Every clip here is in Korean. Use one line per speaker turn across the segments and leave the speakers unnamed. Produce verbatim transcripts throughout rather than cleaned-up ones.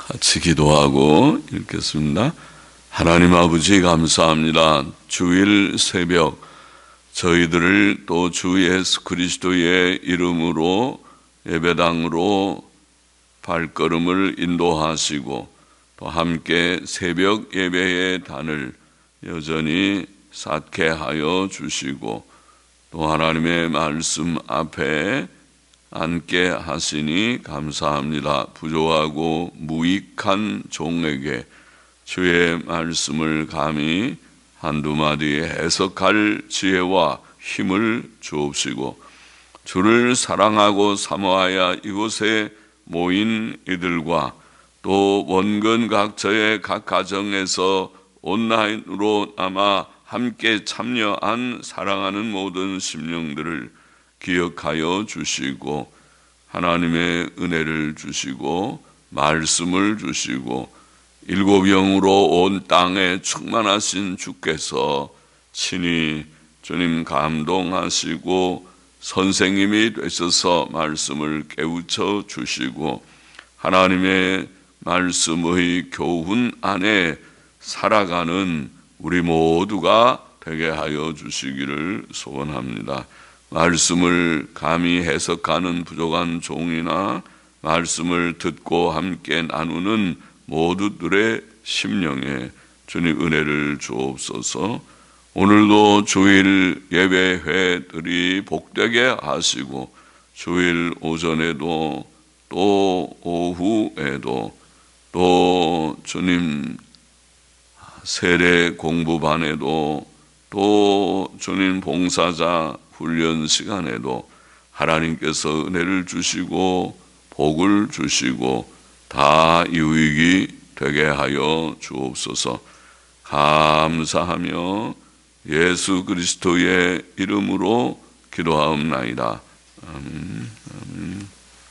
같이 기도하고 읽겠습니다. 하나님 아버지 감사합니다. 주일 새벽 저희들을 또 주 예수 그리스도의 이름으로 예배당으로 발걸음을 인도하시고 또 함께 새벽 예배의 단을 여전히 쌓게 하여 주시고 또 하나님의 말씀 앞에 앉게 하시니 감사합니다. 부족하고 무익한 종에게 주의 말씀을 감히 한두 마디 해석할 지혜와 힘을 주옵시고 주를 사랑하고 사모하여 이곳에 모인 이들과 또 원근 각처의 각 가정에서 온라인으로 남아 함께 참여한 사랑하는 모든 심령들을 기억하여 주시고 하나님의 은혜를 주시고 말씀을 주시고 일곱 영으로 온 땅에 충만하신 주께서 친히 주님 감동하시고 선생님이 되셔서 말씀을 깨우쳐 주시고 하나님의 말씀의 교훈 안에 살아가는 우리 모두가 되게 하여 주시기를 소원합니다. 말씀을 감히 해석하는 부족한 종이나 말씀을 듣고 함께 나누는 모두들의 심령에 주님 은혜를 주옵소서. 오늘도 주일 예배회들이 복되게 하시고 주일 오전에도 또 오후에도 또 주님 세례 공부반에도 또 주님 봉사자 훈련 시간에도 하나님께서 은혜를 주시고 복을 주시고 다 유익이 되게 하여 주옵소서. 감사하며 예수 그리스도의 이름으로 기도하옵나이다. 아멘. 아멘.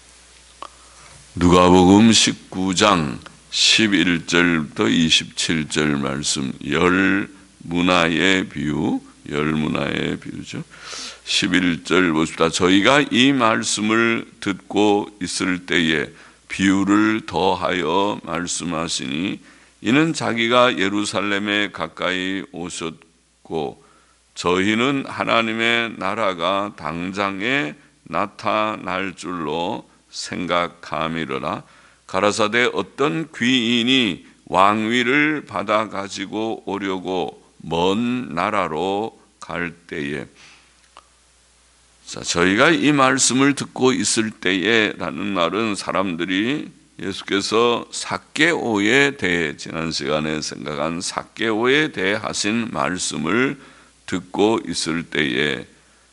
누가복음 십구 장 십일 절부터 이십칠 절 말씀, 열 문화의 비유, 열 문화의 비유죠. 십일 절 보십시다. 저희가 이 말씀을 듣고 있을 때에 비유를 더하여 말씀하시니 이는 자기가 예루살렘에 가까이 오셨고 저희는 하나님의 나라가 당장에 나타날 줄로 생각함이로라. 가라사대 어떤 귀인이 왕위를 받아 가지고 오려고 먼 나라로 갈 때에, 자, 저희가 이 말씀을 듣고 있을 때에 라는 말은 사람들이 예수께서 삭개오에 대해 지난 시간에 생각한 삭개오에 대해 하신 말씀을 듣고 있을 때에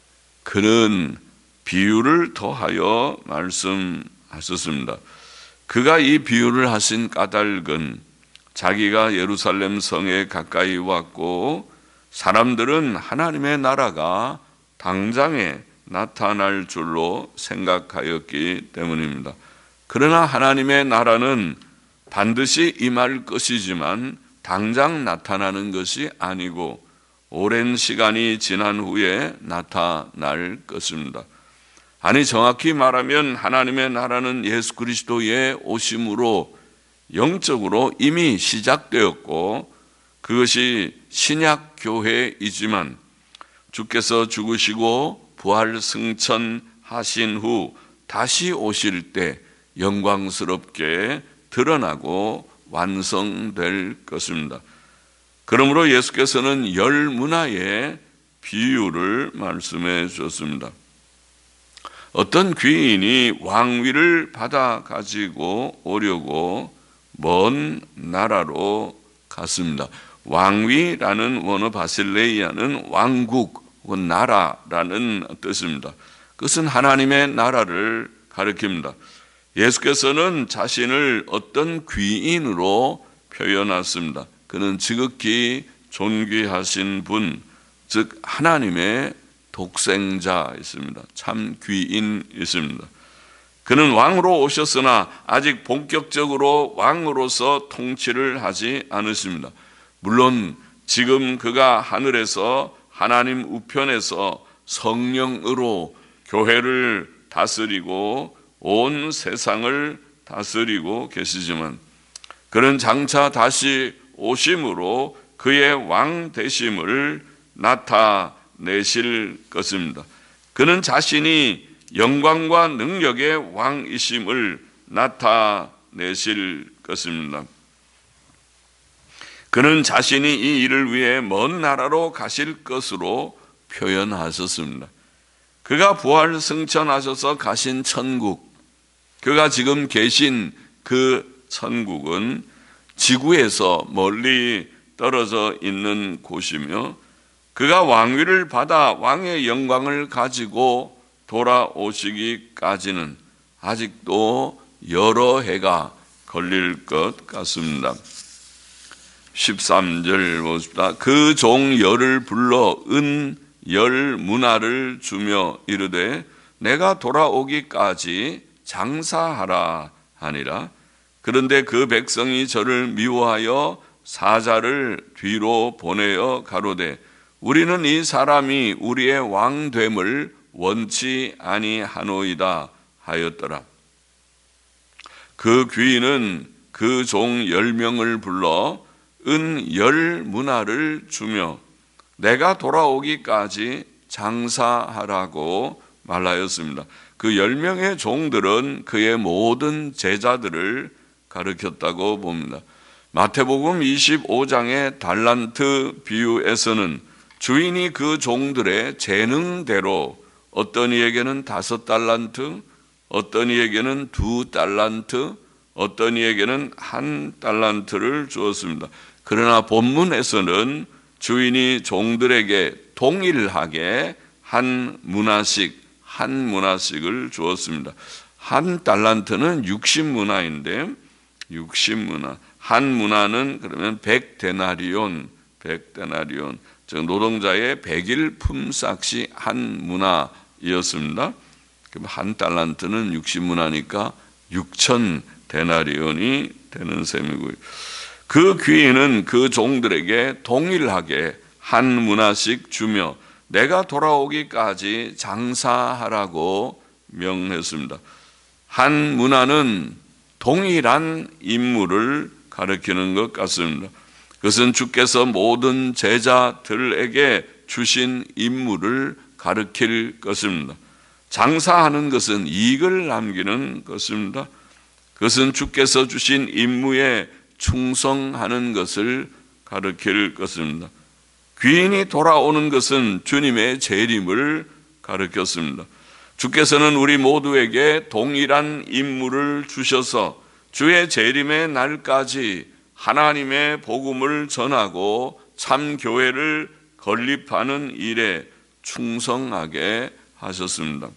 그는 비유를 더하여 말씀하셨습니다. 그가 이 비유를 하신 까닭은 자기가 예루살렘 성에 가까이 왔고 사람들은 하나님의 나라가 당장에 나타날 줄로 생각하였기 때문입니다. 그러나 하나님의 나라는 반드시 임할 것이지만 당장 나타나는 것이 아니고 오랜 시간이 지난 후에 나타날 것입니다. 아니 정확히 말하면 하나님의 나라는 예수 그리스도의 오심으로 영적으로 이미 시작되었고 그것이 신약 교회이지만 주께서 죽으시고 부활 승천하신 후 다시 오실 때 영광스럽게 드러나고 완성될 것입니다. 그러므로 예수께서는 열 문화의 비유를 말씀해 주셨습니다. 어떤 귀인이 왕위를 받아 가지고 오려고 먼 나라로 갔습니다. 왕위라는 원어 바실레이아는 왕국 혹은 나라라는 뜻입니다. 그것은 하나님의 나라를 가리킵니다. 예수께서는 자신을 어떤 귀인으로 표현했습니다. 그는 지극히 존귀하신 분, 즉 하나님의 독생자 있습니다. 참 귀인 있습니다. 그는 왕으로 오셨으나 아직 본격적으로 왕으로서 통치를 하지 않으십니다. 물론 지금 그가 하늘에서 하나님 우편에서 성령으로 교회를 다스리고 온 세상을 다스리고 계시지만 그는 장차 다시 오심으로 그의 왕 되심을 나타내실 것입니다. 그는 자신이 영광과 능력의 왕이심을 나타내실 것입니다. 그는 자신이 이 일을 위해 먼 나라로 가실 것으로 표현하셨습니다. 그가 부활 승천하셔서 가신 천국, 그가 지금 계신 그 천국은 지구에서 멀리 떨어져 있는 곳이며, 그가 왕위를 받아 왕의 영광을 가지고 돌아오시기까지는 아직도 여러 해가 걸릴 것 같습니다. 십삼 절 보십시다. 그 종 열을 불러 은 열 문화를 주며 이르되 내가 돌아오기까지 장사하라 하니라. 그런데 그 백성이 저를 미워하여 사자를 뒤로 보내어 가로되 우리는 이 사람이 우리의 왕됨을 원치 아니하노이다 하였더라. 그 귀인은 그 종 열 명을 불러 은 열 문화를 주며 내가 돌아오기까지 장사하라고 말하였습니다. 그 열 명의 종들은 그의 모든 제자들을 가르쳤다고 봅니다. 마태복음 이십오 장의 달란트 비유에서는 주인이 그 종들의 재능대로 어떤 이에게는 다섯 달란트, 어떤 이에게는 두 달란트, 어떤 이에게는 한 달란트를 주었습니다. 그러나 본문에서는 주인이 종들에게 동일하게 한 문화씩, 한 문화씩을 주었습니다. 한 달란트는 육십 문화인데, 육십 문화. 한 문화는 그러면 백 데나리온, 백 데나리온. 즉, 노동자의 백일 품삯이 한 문화이었습니다. 그럼 한 달란트는 육십 문화니까 육천 데나리온이 되는 셈이고요. 그 귀인은 그 종들에게 동일하게 한 문화씩 주며 내가 돌아오기까지 장사하라고 명했습니다. 한 문화는 동일한 임무를 가리키는 것 같습니다. 그것은 주께서 모든 제자들에게 주신 임무를 가리킬 것입니다. 장사하는 것은 이익을 남기는 것입니다. 그것은 주께서 주신 임무에 충성하는 것을 가리킬 것입니다. 귀인이 돌아오는 것은 주님의 재림을 가리켰습니다. 주께서는 우리 모두에게 동일한 임무를 주셔서 주의 재림의 날까지 하나님의 복음을 전하고 참 교회를 건립하는 일에 충성하게 하셨습니다.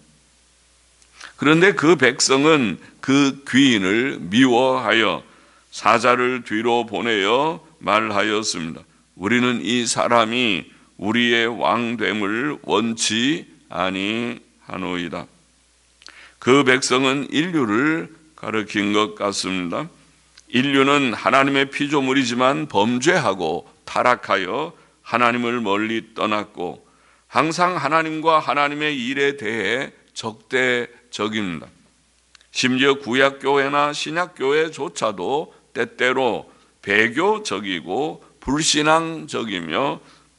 그런데 그 백성은 그 귀인을 미워하여 사자를 뒤로 보내어 말하였습니다. 우리는 이 사람이 우리의 왕됨을 원치 아니하노이다. 그 백성은 인류를 가리킨 것 같습니다. 인류는 하나님의 피조물이지만 범죄하고 타락하여 하나님을 멀리 떠났고 항상 하나님과 하나님의 일에 대해 적대적입니다. 심지어 구약교회나 신약교회조차도 때때로 배교적이고 불신앙적이며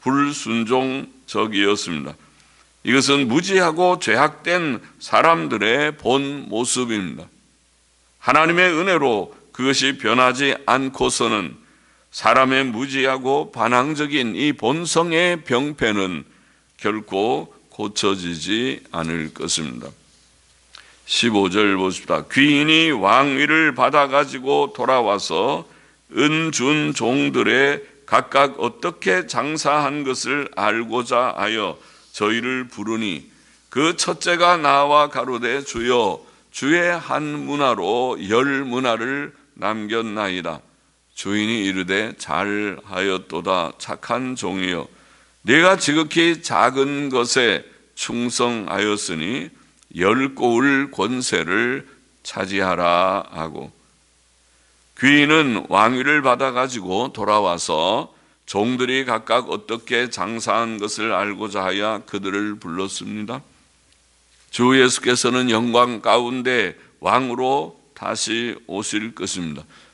불순종적이었습니다. 이것은 무지하고 죄악된 사람들의 본 모습입니다. 하나님의 은혜로 그것이 변하지 않고서는 사람의 무지하고 반항적인 이 본성의 병폐는 결코 고쳐지지 않을 것입니다. 십오 절 보십시다. 귀인이 왕위를 받아가지고 돌아와서 은준 종들의 각각 어떻게 장사한 것을 알고자 하여 저희를 부르니 그 첫째가 나와 가로되 주여 주의 한 문화로 열 문화를 남겼나이다. 주인이 이르되 잘하였도다 착한 종이여 네가 지극히 작은 것에 충성하였으니 열 고을 권세를 차지하라 하고 귀인은 왕위를 받아가지고 돌아와서 종들이 각각 어떻게 장사한 것을 알고자 하여 그들을 불렀습니다. 주 예수께서는 영광 가운데 왕으로 다시 오실 것입니다.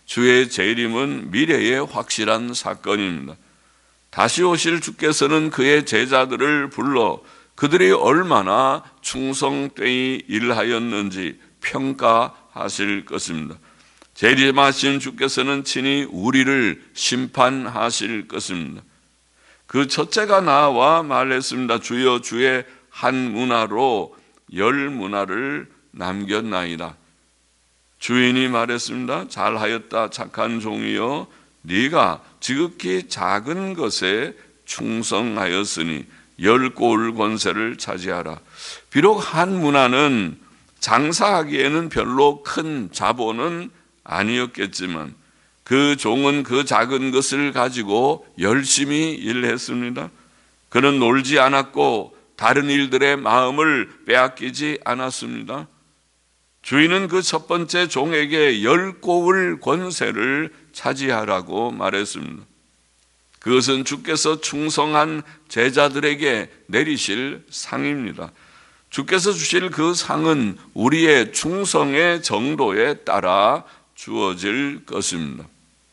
주의 재림은 미래의 확실한 사건입니다. 다시 오실 주께서는 그의 제자들을 불러 그들이 얼마나 충성되이 일하였는지 평가하실 것입니다. 재림하신 주께서는 친히 우리를 심판하실 것입니다. 그 첫째가 나와 말했습니다. 주여 주의 한 문화로 열 문화를 남겼나이다. 주인이 말했습니다. 잘하였다 착한 종이여, 네가 지극히 작은 것에 충성하였으니 열 고을 권세를 차지하라. 비록 한 문화는 장사하기에는 별로 큰 자본은 아니었겠지만 그 종은 그 작은 것을 가지고 열심히 일했습니다. 그는 놀지 않았고 다른 일들의 마음을 빼앗기지 않았습니다. 주인은 그 첫 번째 종에게 열 고을 권세를 차지하라고 말했습니다. 그것은 주께서 충성한 제자들에게 내리실 상입니다. 주께서 주실 그 상은 우리의 충성의 정도에 따라 주어질 것입니다.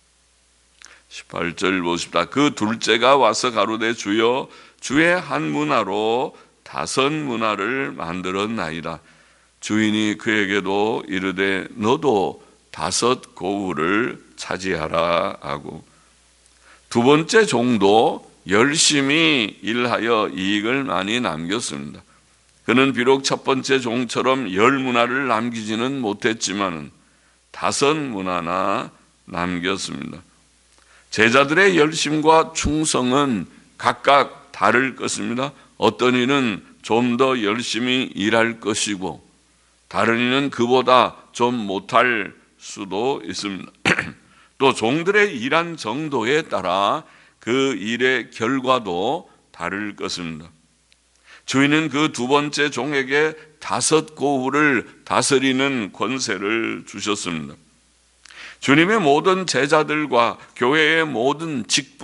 십팔 절 보십시다. 그 둘째가 와서 가로되 주여 주의 한 문화로 다섯 문화를 만들었나이다. 주인이 그에게도 이르되 너도 다섯 고울을 차지하라 하고, 두 번째 종도 열심히 일하여 이익을 많이 남겼습니다. 그는 비록 첫 번째 종처럼 열 문화를 남기지는 못했지만 다섯 문화나 남겼습니다. 제자들의 열심과 충성은 각각 다를 것입니다. 어떤 이는 좀 더 열심히 일할 것이고 다른 이는 그보다 좀 못할 수도 있습니다. 또 종들의 일한 정도에 따라 그 일의 결과도 다를 것입니다. 주인은 그 두 번째 종에게 다섯 고울을 다스리는 권세를 주셨습니다. 주님의 모든 제자들과 교회의 모든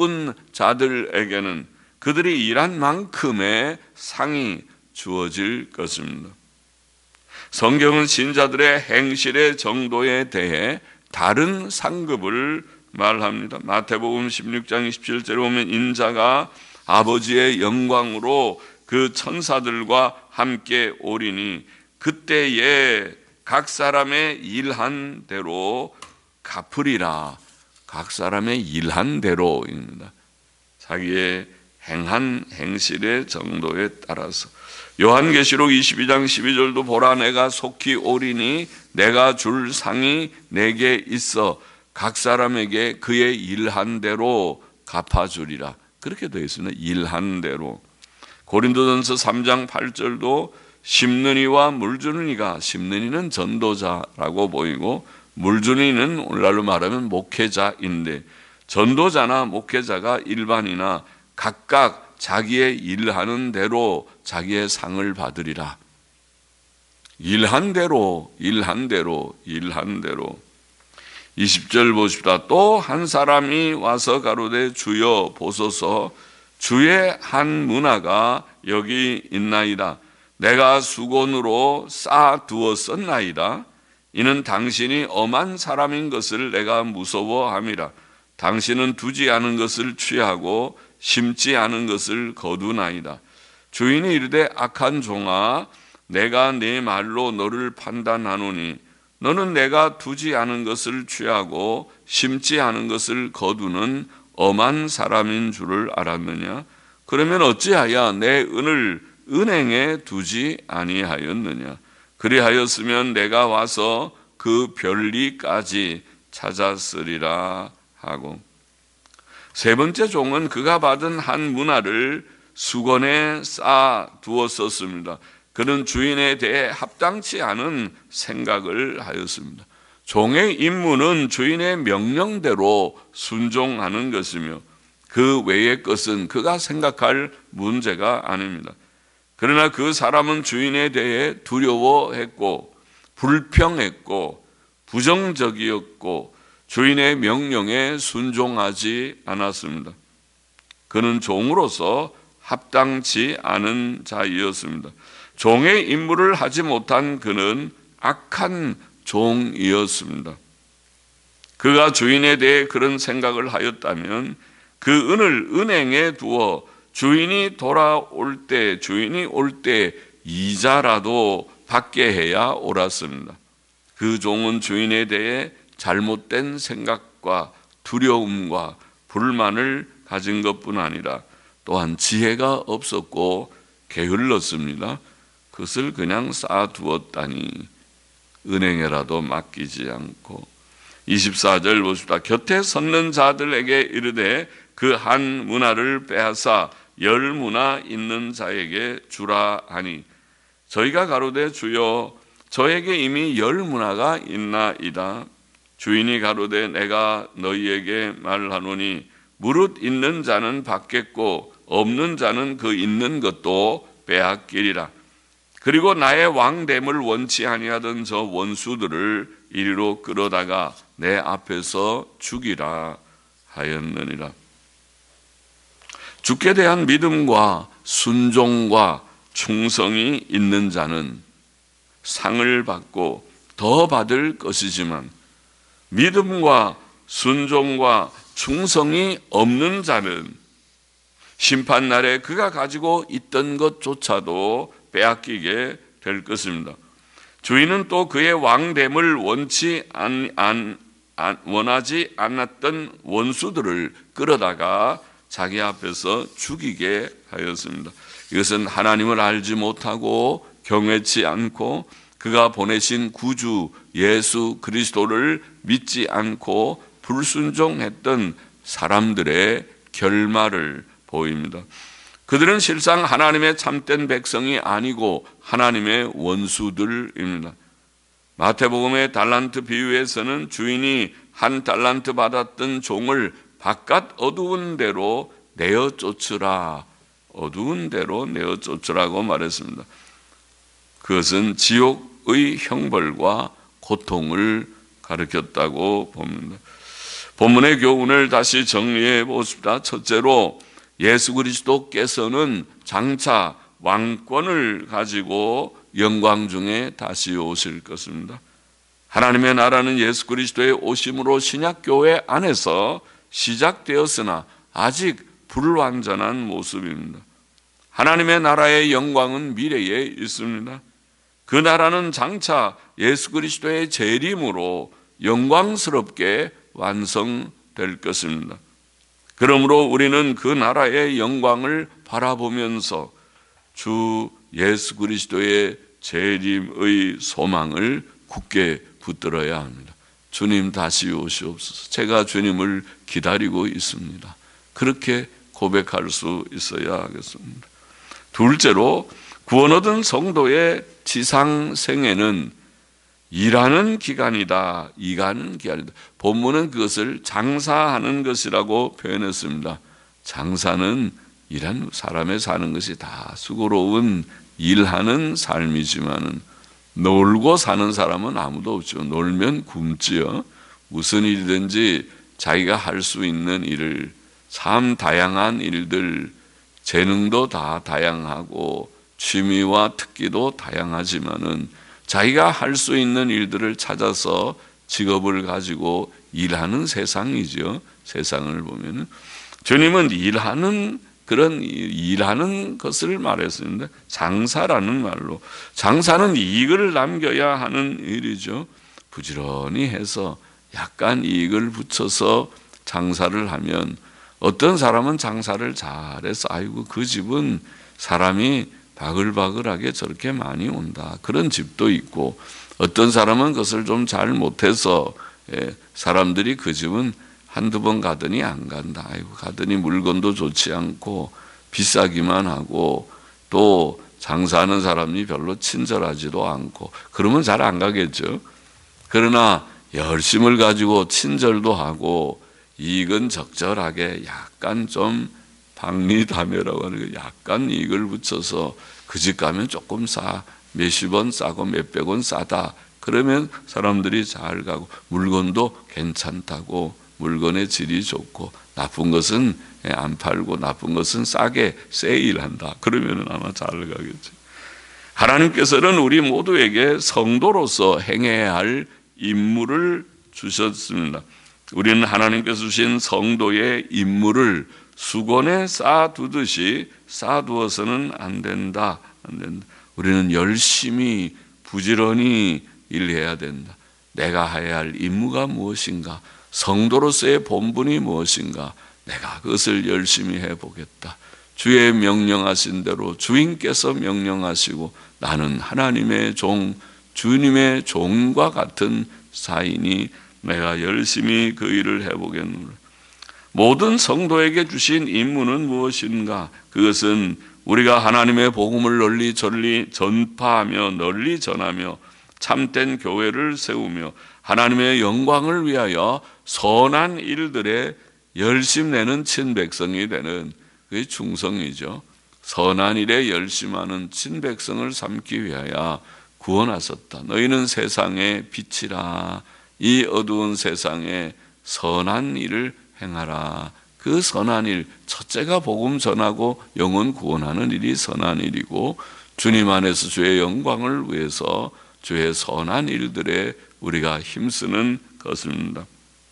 직분자들에게는 그들이 일한 만큼의 상이 주어질 것입니다. 성경은 신자들의 행실의 정도에 대해 다른 상급을 말합니다. 마태복음 십육 장 이십칠 절에 보면 인자가 아버지의 영광으로 그 천사들과 함께 오리니 그때에 각 사람의 일한 대로 갚으리라. 각 사람의 일한 대로입니다. 자기의 행한 행실의 정도에 따라서. 요한계시록 이십이 장 십이 절도 보라 내가 속히 오리니 내가 줄 상이 내게 있어 각 사람에게 그의 일한 대로 갚아주리라. 그렇게 되어 있습니다. 일한 대로. 고린도전서 삼 장 팔 절도 심는 이와 물 주는 이가, 심는 이는 전도자라고 보이고 물 주는 이는 오늘날로 말하면 목회자인데, 전도자나 목회자가 일반이나 각각 자기의 일하는 대로 자기의 상을 받으리라. 일한 대로 일한 대로 일한 대로. 이십 절 보십시다. 또 한 사람이 와서 가로되 주여 보소서 주의 한 문화가 여기 있나이다. 내가 수건으로 쌓아두었었나이다. 이는 당신이 엄한 사람인 것을 내가 무서워함이라. 당신은 두지 않은 것을 취하고 심지 않은 것을 거두나이다. 주인이 이르되 악한 종아 내가 네 말로 너를 판단하노니 너는 내가 두지 않은 것을 취하고 심지 않은 것을 거두는 엄한 사람인 줄을 알았느냐? 그러면 어찌하여 내 은을 은행에 두지 아니하였느냐? 그리하였으면 내가 와서 그 별리까지 찾았으리라 하고. 세 번째 종은 그가 받은 한 문화를 수건에 쌓아 두었었습니다. 그는 주인에 대해 합당치 않은 생각을 하였습니다. 종의 임무는 주인의 명령대로 순종하는 것이며 그 외의 것은 그가 생각할 문제가 아닙니다. 그러나 그 사람은 주인에 대해 두려워했고 불평했고 부정적이었고 주인의 명령에 순종하지 않았습니다. 그는 종으로서 합당치 않은 자이었습니다. 종의 임무를 하지 못한 그는 악한 종이었습니다. 그가 주인에 대해 그런 생각을 하였다면 그 은을 은행에 두어 주인이 돌아올 때, 주인이 올 때 이자라도 받게 해야 옳았습니다. 그 종은 주인에 대해 잘못된 생각과 두려움과 불만을 가진 것뿐 아니라 또한 지혜가 없었고 게을렀습니다. 그것을 그냥 쌓아두었다니 은행에라도 맡기지 않고. 이십사 절 보십시다. 곁에 섰는 자들에게 이르되 그 한 문화를 빼앗아 열 문화 있는 자에게 주라 하니 저희가 가로되 주여 저에게 이미 열 문화가 있나이다. 주인이 가로되 내가 너희에게 말하노니 무릇 있는 자는 받겠고 없는 자는 그 있는 것도 빼앗기리라. 그리고 나의 왕됨을 원치 아니하던 저 원수들을 이리로 끌어다가 내 앞에서 죽이라 하였느니라. 주께 대한 믿음과 순종과 충성이 있는 자는 상을 받고 더 받을 것이지만 믿음과 순종과 충성이 없는 자는 심판날에 그가 가지고 있던 것조차도 빼앗기게 될 것입니다. 주인은 또 그의 왕됨을 원치 안, 안, 안, 원하지 않았던 원수들을 끌어다가 자기 앞에서 죽이게 하였습니다. 이것은 하나님을 알지 못하고 경외치 않고 그가 보내신 구주 예수 그리스도를 믿지 않고 불순종했던 사람들의 결말을 보입니다. 그들은 실상 하나님의 참된 백성이 아니고 하나님의 원수들입니다. 마태복음의 달란트 비유에서는 주인이 한 달란트 받았던 종을 바깥 어두운 데로 내어 쫓으라, 어두운 데로 내어 쫓으라고 말했습니다. 그것은 지옥의 형벌과 고통을 가르쳤다고 봅니다. 본문의 교훈을 다시 정리해 보십시다. 첫째로 예수 그리스도께서는 장차 왕권을 가지고 영광 중에 다시 오실 것입니다. 하나님의 나라는 예수 그리스도의 오심으로 신약교회 안에서 시작되었으나 아직 불완전한 모습입니다. 하나님의 나라의 영광은 미래에 있습니다. 그 나라는 장차 예수 그리스도의 재림으로 영광스럽게 완성될 것입니다. 그러므로 우리는 그 나라의 영광을 바라보면서 주 예수 그리스도의 재림의 소망을 굳게 붙들어야 합니다. 주님 다시 오시옵소서. 제가 주님을 기다리고 있습니다. 그렇게 고백할 수 있어야 하겠습니다. 둘째로 구원 얻은 성도의 지상생애는 일하는 기간이다. 일하는 기간이다. 본문은 그것을 장사하는 것이라고 표현했습니다. 장사는 일한 사람의 사는 것이 다 수고로운 일하는 삶이지만은 놀고 사는 사람은 아무도 없죠. 놀면 굶지요. 무슨 일이든지 자기가 할 수 있는 일을, 참 다양한 일들, 재능도 다 다양하고 취미와 특기도 다양하지만은 자기가 할 수 있는 일들을 찾아서 직업을 가지고 일하는 세상이죠. 세상을 보면은 주님은 일하는 그런 일하는 것을 말했습니다. 장사라는 말로. 장사는 이익을 남겨야 하는 일이죠. 부지런히 해서 약간 이익을 붙여서 장사를 하면 어떤 사람은 장사를 잘해서 아이고 그 집은 사람이 바글바글하게 저렇게 많이 온다. 그런 집도 있고 어떤 사람은 그것을 좀 잘 못해서 사람들이 그 집은 한두 번 가더니 안 간다. 아이고 가더니 물건도 좋지 않고 비싸기만 하고 또 장사하는 사람이 별로 친절하지도 않고 그러면 잘 안 가겠죠. 그러나 열심을 가지고 친절도 하고 이익은 적절하게 약간 좀 박리담회라고 하는 거 약간 이익을 붙여서 그 집 가면 조금 싸, 몇십 원 싸고 몇백 원 싸다. 그러면 사람들이 잘 가고 물건도 괜찮다고 물건의 질이 좋고 나쁜 것은 안 팔고 나쁜 것은 싸게 세일한다. 그러면 아마 잘 가겠죠. 하나님께서는 우리 모두에게 성도로서 행해야 할 임무를 주셨습니다. 우리는 하나님께서 주신 성도의 임무를 수건에 쌓아두듯이 쌓아두어서는 안 된다. 안 된다. 우리는 열심히 부지런히 일해야 된다. 내가 해야 할 임무가 무엇인가? 성도로서의 본분이 무엇인가? 내가 그것을 열심히 해보겠다. 주의 명령하신 대로 주인께서 명령하시고 나는 하나님의 종, 주님의 종과 같은 사인이 내가 열심히 그 일을 해보겠노라. 모든 성도에게 주신 임무는 무엇인가? 그것은 우리가 하나님의 복음을 널리 전리 전파하며 널리 전하며 참된 교회를 세우며 하나님의 영광을 위하여 선한 일들에 열심 내는 친백성이 되는 그게 충성이죠. 선한 일에 열심하는 친백성을 삼기 위하여 구원하셨다. 너희는 세상의 빛이라. 이 어두운 세상에 선한 일을 행하라. 그 선한 일, 첫째가 복음 전하고 영혼 구원하는 일이 선한 일이고 주님 안에서 주의 영광을 위해서 주의 선한 일들에 우리가 힘쓰는 것입니다.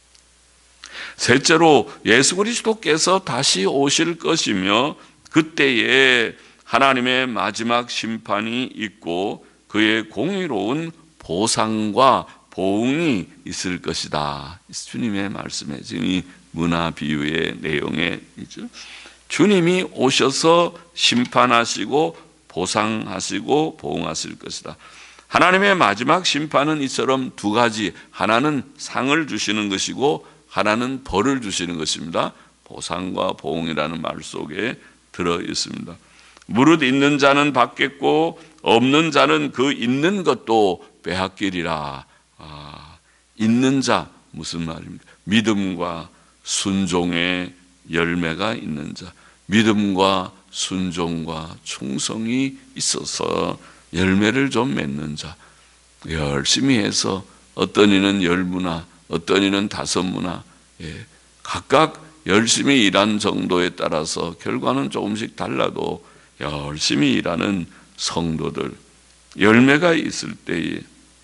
셋째로 예수 그리스도께서 다시 오실 것이며 그때에 하나님의 마지막 심판이 있고 그의 공의로운 보상과 보응이 있을 것이다. 주님의 말씀에 지금 이 문화 비유의 내용에 있죠. 주님이 오셔서 심판하시고 보상하시고 보응하실 것이다. 하나님의 마지막 심판은 이처럼 두 가지, 하나는 상을 주시는 것이고 하나는 벌을 주시는 것입니다. 보상과 보응이라는 말 속에 들어 있습니다. 무릇 있는 자는 받겠고 없는 자는 그 있는 것도 빼앗기리라. 아, 있는 자 무슨 말입니까? 믿음과 순종의 열매가 있는 자, 믿음과 순종과 충성이 있어서 열매를 좀 맺는 자, 열심히 해서 어떤 이는 열 무나 어떤 이는 다섯 무나, 예, 각각 열심히 일한 정도에 따라서 결과는 조금씩 달라도 열심히 일하는 성도들, 열매가 있을 때에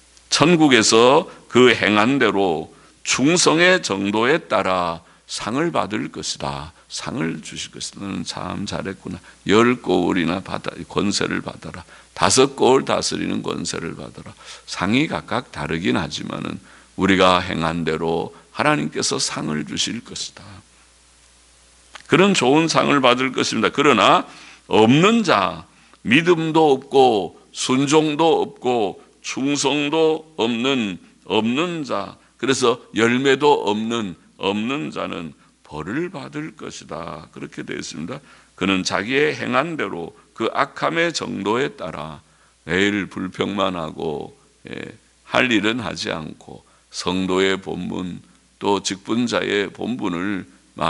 천국에서 그 행한 대로 충성의 정도에 따라 상을 받을 것이다. 상을 주실 것이다. 너는 참 잘했구나. 열 거울이나 받아, 권세를 받아라. 다섯 거울 다스리는 권세를 받아라. 상이 각각 다르긴 하지만은 우리가 행한 대로 하나님께서 상을 주실 것이다. 그런 좋은 상을 받을 것입니다. 그러나 없는 자, 믿음도 없고 순종도 없고 충성도 없는 없는 자, 그래서 열매도 없는 없는 자는 벌을 받을 것이다. 그렇게 되어 있습니다. 그는 자기의 행한 대로 그 악함의 정도에 따라 매일 불평만 하고, 예, 할 일은 하지 않고 성도의 본분 또 직분자의 본분을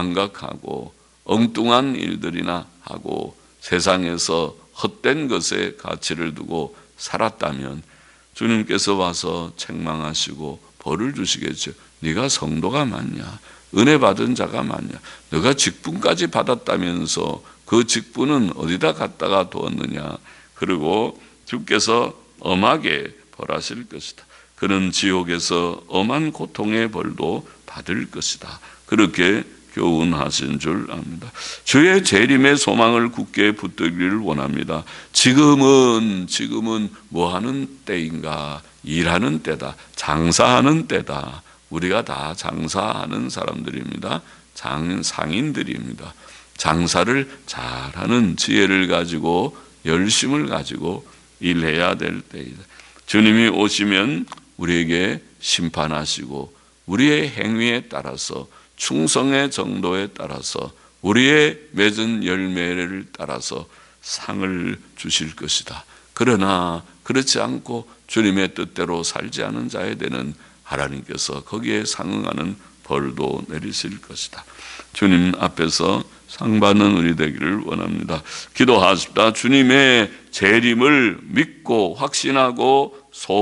망각하고 엉뚱한 일들이나 하고 세상에서 헛된 것에 가치를 두고 살았다면 주님께서 와서 책망하시고 벌을 주시겠죠. 네가 성도가 맞냐? 은혜 받은 자가 맞냐? 너가 직분까지 받았다면서 그 직분은 어디다 갖다가 두었느냐? 그리고 주께서 엄하게 벌하실 것이다. 그는 지옥에서 엄한 고통의 벌도 받을 것이다. 그렇게 교훈하신 줄 압니다. 주의 재림의 소망을 굳게 붙들기를 원합니다. 지금은 지금은 뭐하는 때인가? 일하는 때다. 장사하는 때다. 우리가 다 장사하는 사람들입니다. 장, 상인들입니다. 장사를 잘하는 지혜를 가지고 열심을 가지고 일해야 될 때이다. 주님이 오시면 우리에게 심판하시고 우리의 행위에 따라서 충성의 정도에 따라서 우리의 맺은 열매를 따라서 상을 주실 것이다. 그러나 그렇지 않고 주님의 뜻대로 살지 않은 자에 대한 하나님께서 거기에 상응하는 벌도 내리실 것이다. 주님 앞에서 상 받는 우리 되기를 원합니다. 기도하십시다. 주님의 재림을 믿고 확신하고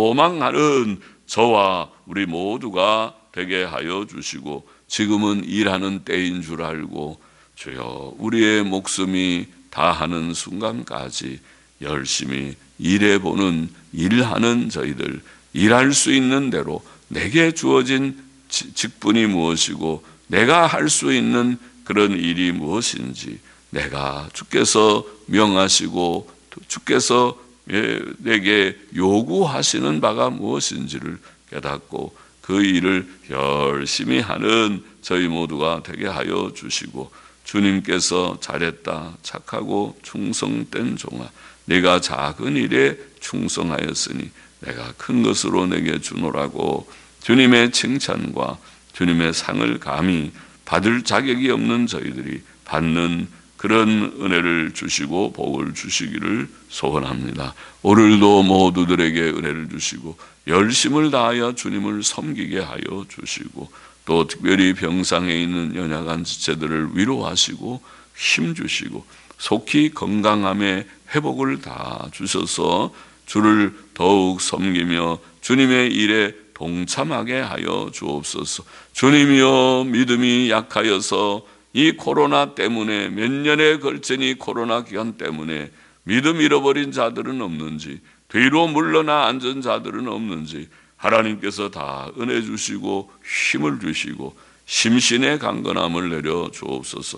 소망하는 저와 우리 모두가 되게 하여 주시고 지금은 일하는 때인 줄 알고 주여 우리의 목숨이 다하는 순간까지 열심히 일해보는 일하는 저희들 일할 수 있는 대로 내게 주어진 직분이 무엇이고 내가 할 수 있는 그런 일이 무엇인지, 내가 주께서 명하시고 주께서 내게 요구하시는 바가 무엇인지를 깨닫고 그 일을 열심히 하는 저희 모두가 되게 하여 주시고, 주님께서 잘했다 착하고 충성된 종아, 네가 작은 일에 충성하였으니 내가 큰 것으로 내게 주노라고 주님의 칭찬과 주님의 상을 감히 받을 자격이 없는 저희들이 받는 그런 은혜를 주시고 복을 주시기를 소원합니다. 오늘도 모두들에게 은혜를 주시고 열심을 다하여 주님을 섬기게 하여 주시고, 또 특별히 병상에 있는 연약한 지체들을 위로하시고 힘주시고 속히 건강함의 회복을 다 주셔서 주를 더욱 섬기며 주님의 일에 동참하게 하여 주옵소서. 주님이여, 믿음이 약하여서 이 코로나 때문에, 몇 년에 걸친 이 코로나 기간 때문에 믿음 잃어버린 자들은 없는지, 뒤로 물러나 앉은 자들은 없는지 하나님께서 다 은혜 주시고 힘을 주시고 심신의 강건함을 내려 주옵소서.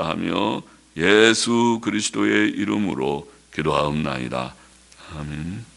감사하며 예수 그리스도의 이름으로 기도하옵나이다. 아멘.